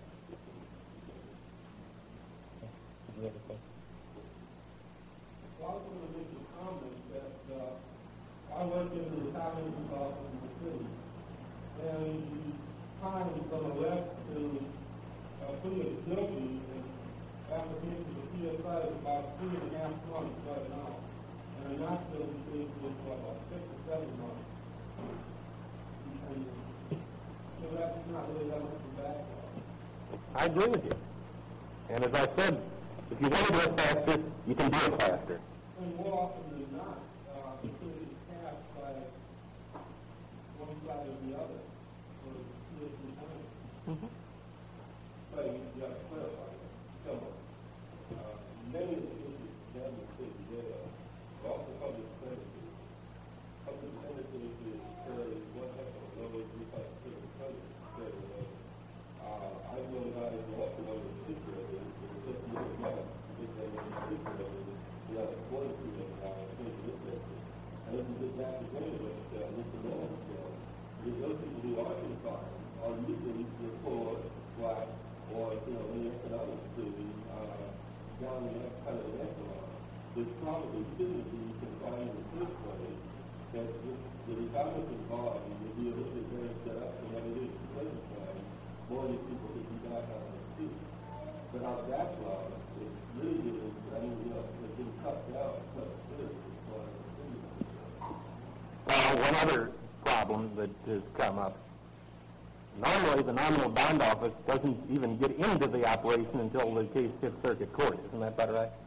Well, I was going to make a comment that uh, I work in the Italian department in the city, and the time from arrest to uh, plead guilty and application to the P S I is about three and a half months right now, and a not guilty case is about six or seven months. And so that's not really that much of a backlog. I agree with you. And as I said, if you want to do it faster, you can do it faster. And more often than not, uh, the city is passed by one side or the other for two or three times. Mm-hmm. But you have to clarify that. So, uh, many of the issues that have been stated there are also public sentences. Public sentences is fairly one type of lower three type of civil sentences. Uh, I know about it also one of the particular is it's just a little better. It's a particular is the other forty two of uh, case this sentence. And this is exactly what uh, Mister Long said. Because those people who are confined are usually the poor, black, or, you know, in the economic activity, uh, down in that kind of an echelon, which probably shouldn't be confined in the first place, that the, the Republican Party would be a little bit better set up than what it is in the present time, more of these people could be back on their feet. But our backlog is really getting, I mean, you know, it's been cut down quite seriously as far as the city. Well, one other problem that has come up. Normally, the nominal bond office doesn't even get into the operation until the case hits circuit court. Isn't that about right?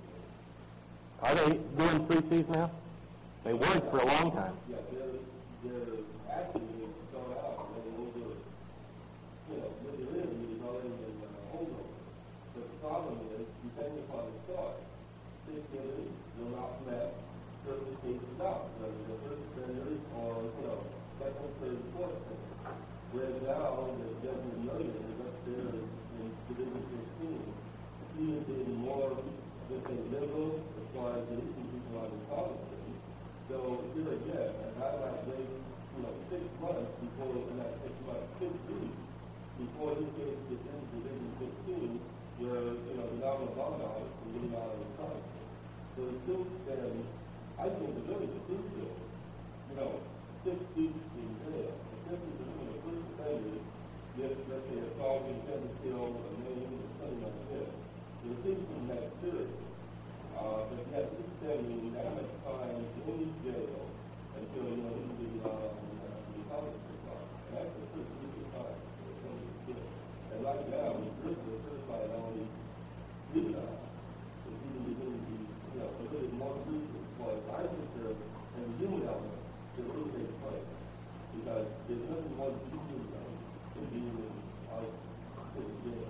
Are they doing three Cs now? They weren't for a long time. Yeah, they're, they're actually going to start out and then we'll do it. You know, what they're in is already in uh, holdover. But the problem is, depending upon the start, six days will not let certain cases out, whether the first offenders or, you know, second, third, fourth offenders. Whereas now, the judge in Milligan is up there in Division fifteen. He is being more, let's say, liberal as far as the issue people on the policy. So here again, and I might wait, you know, six months before, and not six months, six weeks before this case gets into Division fifteen, where, you know, the nominal bond office is getting out of the time. So it still stands, I think the village is still, you know, six weeks in jail. Especially for the first offenders, yes, let's say a assault, intent to kill, a name, or something like that. So the things from that serious. Uh, but you have to extend that much time in the jail until, you know, you can, uh, the college for time. And that's the first week of time for somebody to kill. And right now, we really certified only three times. If you can begin to, you know, a little more recent as far as I'm concerned, and the human element that really takes place. Because there's nothing more to do than being out in the jail.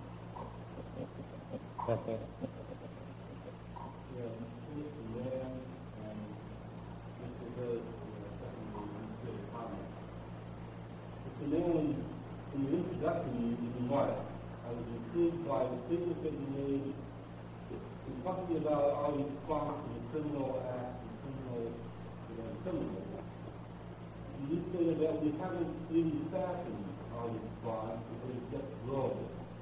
Yeah, Mister Lamb and Mister Hood, secondly, Mister Comment. Mister Lamb, in the introduction, you remarked, I was intrigued by the statement that you made. It's talking about our response to the criminal act and criminal, you know, criminal. You say that we haven't really fashioned our response because it's just growing.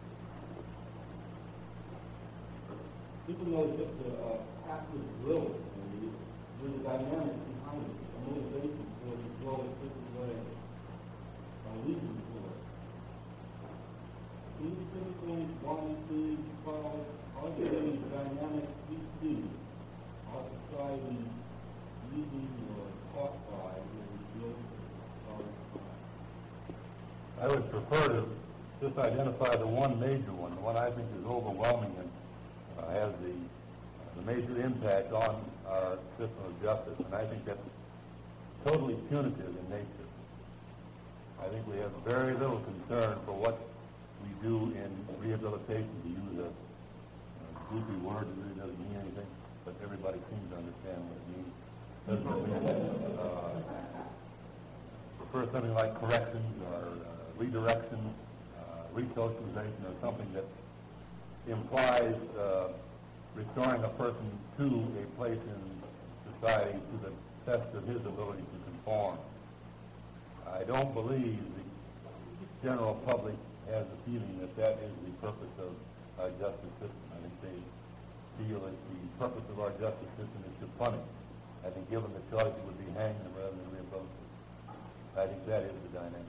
Even though it's just a uh, passive growth, there's a dynamic behind it, a motivation for it to grow in different ways, a reason for it. These things, one, two, five, are there any dynamic we see our society using or taught by when we deal with our crime? I would prefer to just identify the one major one, the one I think is overwhelming and uh, has the, uh, the major impact on our system of justice, and I think that's totally punitive in nature. I think we have very little concern for what we do in rehabilitation, to use a uh, goofy word that really doesn't mean anything, but everybody seems to understand what it means. Doesn't mean, uh, prefer something like corrections or uh, redirection, uh, resocialization, or something that implies uh, restoring a person to a place in society to the test of his ability to conform. I don't believe the general public has the feeling that that is the purpose of our justice system. I think they feel that the purpose of our justice system is to punish. I think given the choice, it would be hang them rather than rehabilitate. I think that is the dynamic.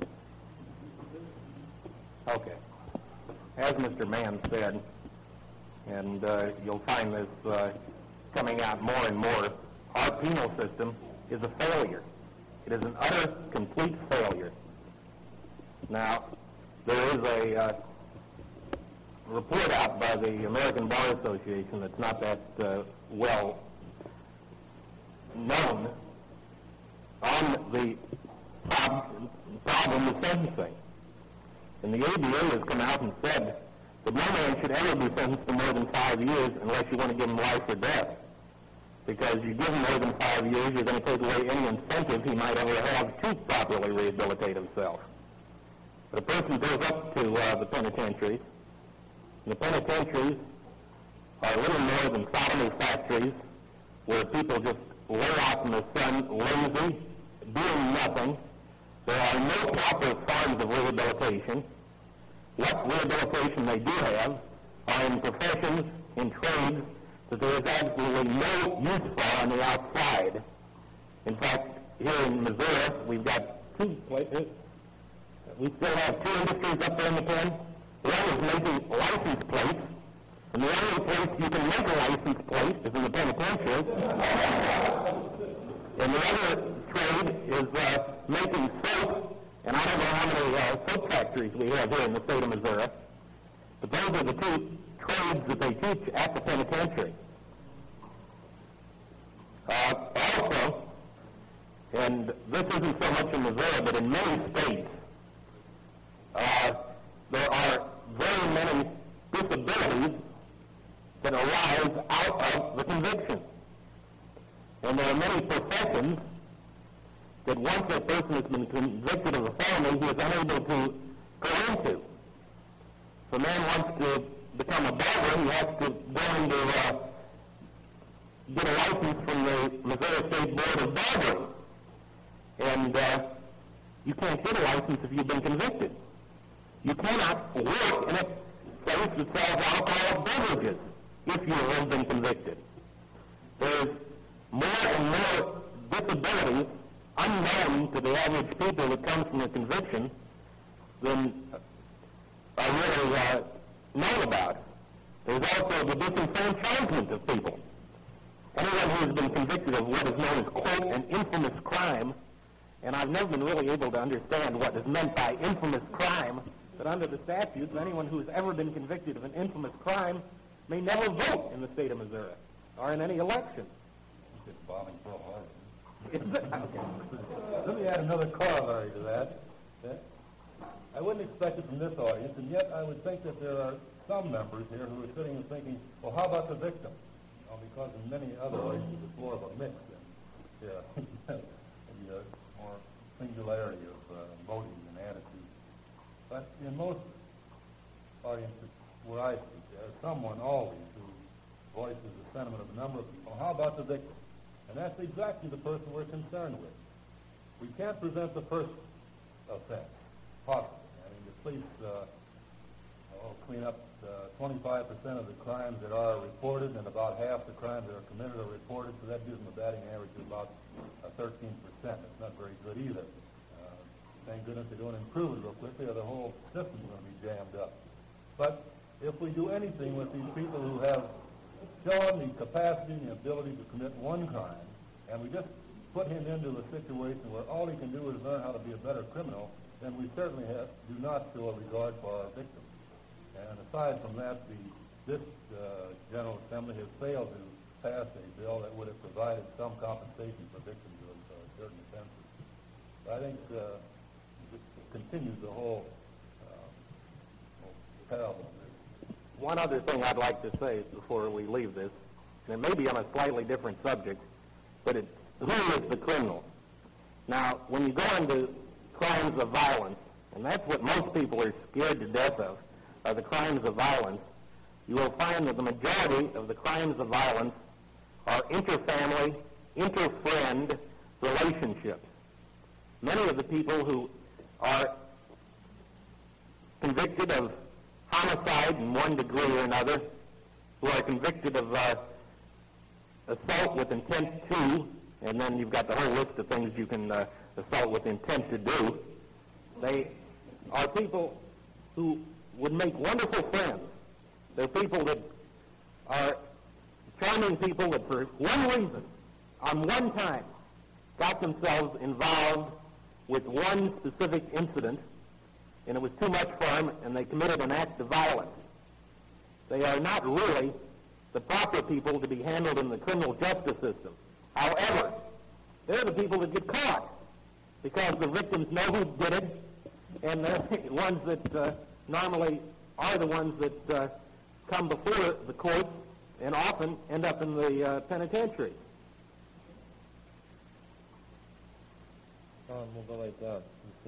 Okay. As Mister Mann said, and uh, you'll find this uh, coming out more and more, our penal system is a failure. It is an utter, complete failure. Now, there is a uh, report out by the American Bar Association that's not that uh, well known on the prob- problem of sentencing. And the A B A has come out and said that no man should ever be sentenced to more than five years unless you want to give him life or death. Because you give him more than five years, you're going to take away any incentive he might ever have to properly rehabilitate himself. But a person goes up to uh, the penitentiaries, and the penitentiaries are little more than sodomy factories where people just lay out in the sun, lazy, doing nothing. There are no proper forms of rehabilitation. What rehabilitation they do have are in professions, in trades, that there is absolutely no use for on the outside. In fact, here in Missouri, we've got two places. We still have two industries up there in the pen. One is making license plates, and the only place you can make a license plate is in the penitentiary. And the other trade is uh, making soap, and I don't know how many uh, soap factories we have here in the state of Missouri, but those are the two trades that they teach at the penitentiary. Uh, also, and this isn't so much in Missouri, but in many states, uh, there are very many disabilities that arise out of the conviction. And there are many professions that once a person has been convicted of a felony, he is unable to go into. If a man wants to become a barber, he has to go into, uh, get a license from the Missouri State Board of Barbering. And uh, you can't get a license if you've been convicted. You cannot work in a place that sells alcoholic beverages if you have been convicted. There's more and more disabilities unknown to the average people that come from a conviction than are really uh, known about. There's also the disenfranchisement of people. Anyone who has been convicted of what is known as, quote, an infamous crime, and I've never been really able to understand what is meant by infamous crime, but under the statutes, anyone who has ever been convicted of an infamous crime may never vote in the state of Missouri or in any election. It's bombing Pearl Harbor. Okay. Let me add another corollary to that. that. I wouldn't expect it from this audience, and yet I would think that there are some members here who are sitting and thinking, well, how about the victim? You know, because in many other ways it's more of a mix than yeah, maybe a more singularity of uh, motives and attitudes. But in most audiences where I speak, there's someone always who voices the sentiment of a number of people. How about the victim? And that's exactly the person we're concerned with. We can't prevent the first offense, possibly. I mean, the police uh, oh, clean up uh, twenty-five percent of the crimes that are reported, and about half the crimes that are committed are reported, so that gives them a batting average of about uh, thirteen percent. That's not very good either. Uh, thank goodness they don't improve it real quickly, or the whole system's going to be jammed up. But if we do anything with these people who have shown the capacity and the ability to commit one crime, and we just put him into a situation where all he can do is learn how to be a better criminal, then we certainly have, do not show a regard for our victims. And aside from that, the, this uh, General Assembly has failed to pass a bill that would have provided some compensation for victims of uh, certain offenses. So I think uh, this continues the whole uh, parable. One other thing I'd like to say before we leave this, and it may be on a slightly different subject, but it's who is the criminal? Now, when you go into crimes of violence and that's what most people are scared to death of, are the crimes of violence, you will find that the majority of the crimes of violence are interfamily, inter-friend relationships. Many of the people who are convicted of homicide in one degree or another, who are convicted of uh, assault with intent to, and then you've got the whole list of things you can uh, assault with intent to do, they are people who would make wonderful friends. They're people that are charming people that for one reason, on one time, got themselves involved with one specific incident, and it was too much for them, and they committed an act of violence. They are not really the proper people to be handled in the criminal justice system. However, they're the people that get caught because the victims know who did it, and they're the ones that uh, normally are the ones that uh, come before the court and often end up in the uh, penitentiary. Um, we'll go like that.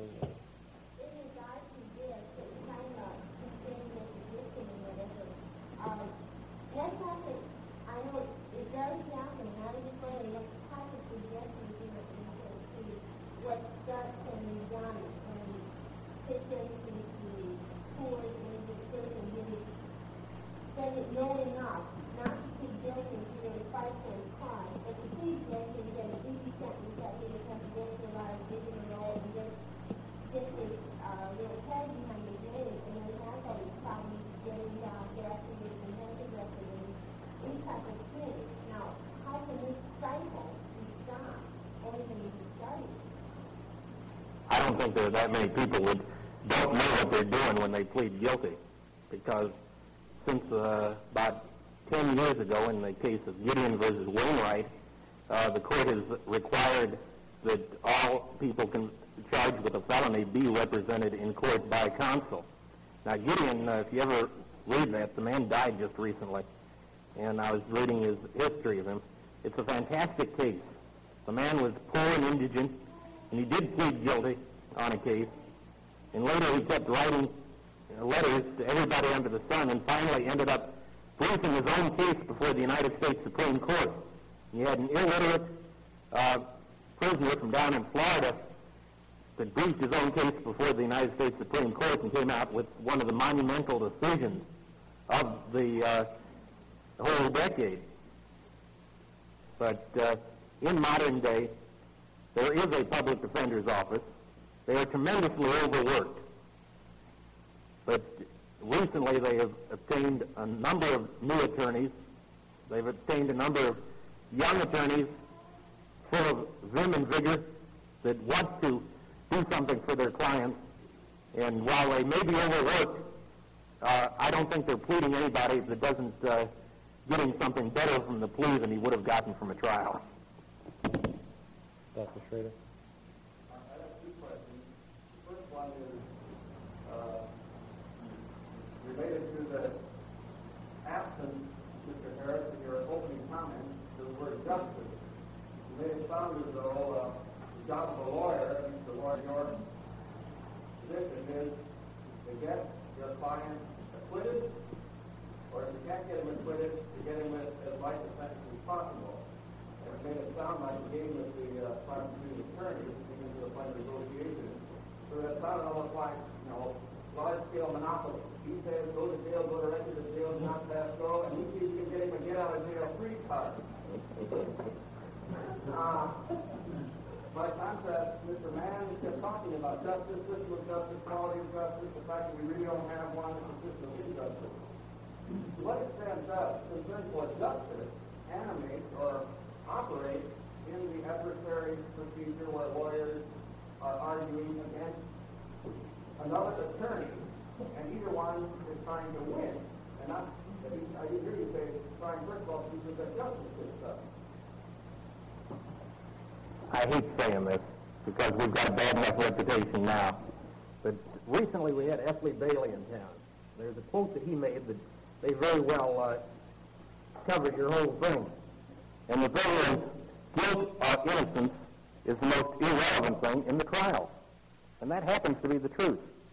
That's something I know it's very young and not even funny. It's hard to suggest anything that we can see what stuff can be done and fit into the poor and the children really does it know enough not to plead guilty to a five-point crime, but to plead guilty and get an easy sentence that they would have to go through a lot of digging and all and get get this uh, little head behind the days and then have all these problems getting down, get after this and then the rest of it. These type of things. Now, how can this cycle be stopped? Only when you study. I don't think there are that many people that don't know what they're doing when they plead guilty, because since uh, about ten years ago, in the case of Gideon versus Wainwright, uh, the court has required that all people can charged with a felony be represented in court by counsel. Now, Gideon, uh, if you ever read that, the man died just recently, and I was reading his history of him. It's a fantastic case. The man was poor and indigent, and he did plead guilty on a case, and later he kept writing uh, letters to everybody under the sun, and finally ended up briefing his own case before the United States Supreme Court. He had an illiterate uh, prisoner from down in Florida that briefed his own case before the United States Supreme Court and came out with one of the monumental decisions of the uh, whole decade. But uh, in modern day, there is a public defender's office. They are tremendously overworked. But recently they have obtained a number of new attorneys. They've obtained a number of young attorneys full of vim and vigor that want to do something for their clients. And while they may be overworked, uh, I don't think they're pleading anybody that doesn't uh, get him something better from the plea than he would have gotten from a trial. Doctor Schrader? I have two questions. The first one is uh, related to the absence, Mister Harris, in your opening comments, the word justice. You made it sound as though uh, the job of a lawyer, the lawyer, your position is to get your client acquitted, or if you can't get him acquitted, to get him with as light a sentence as possible. And it made it sound like you gave with the uh, prosecuting attorney into the point of negotiation. So that sounded almost like, you know, large-scale monopoly. He says, go to jail, go directly to jail, not pass go, and he sees you can get him a get-out-of-jail-free card. Uh, by contrast, Mister Mann kept talking about justice, system of justice, quality of justice, the fact that we really don't have one, it's a system of injustice. To what extent does concern for justice animate or operate in the adversary procedure where lawyers are arguing against another attorney, and either one is trying to win, and not, I hear you say, trying first of all to get justice system. I hate saying this because we've got a bad enough reputation now, but recently we had F. Lee Bailey in town. There's a quote that he made that they very well uh, covered your whole thing. And the thing is, guilt or innocence is the most irrelevant thing in the trial. And that happens to be the truth.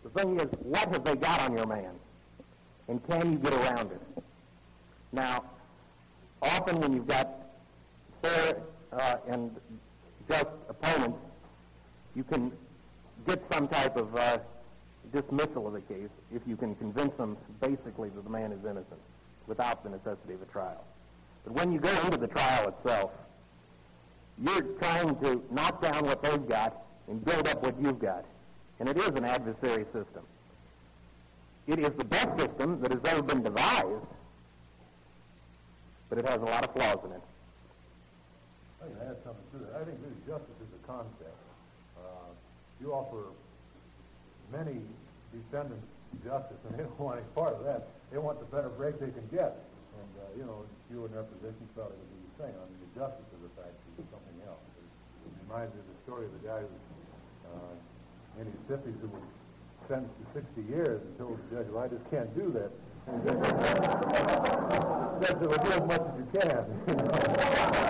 The thing is, what have they got on your man? And can you get around it? Now, often when you've got fair uh, and just opponents, you can get some type of uh, dismissal of the case if you can convince them basically that the man is innocent without the necessity of a trial. But when you go into the trial itself, you're trying to knock down what they've got and build up what you've got. And it is an adversary system. It is the best system that has ever been devised, but it has a lot of flaws in it. I can add something to that. I think really justice is a concept. Uh, you offer many defendants justice, and they don't want any part of that. They want the better break they can get. And, uh, you know, if you were in their position, felt it would be the same. I mean, the justice of the fact is something else. It reminds me of the story of the guy who was uh, in his fifties who was sentenced to sixty years and told the judge, well, I just can't do that. And the judge said, well, do as much as you can.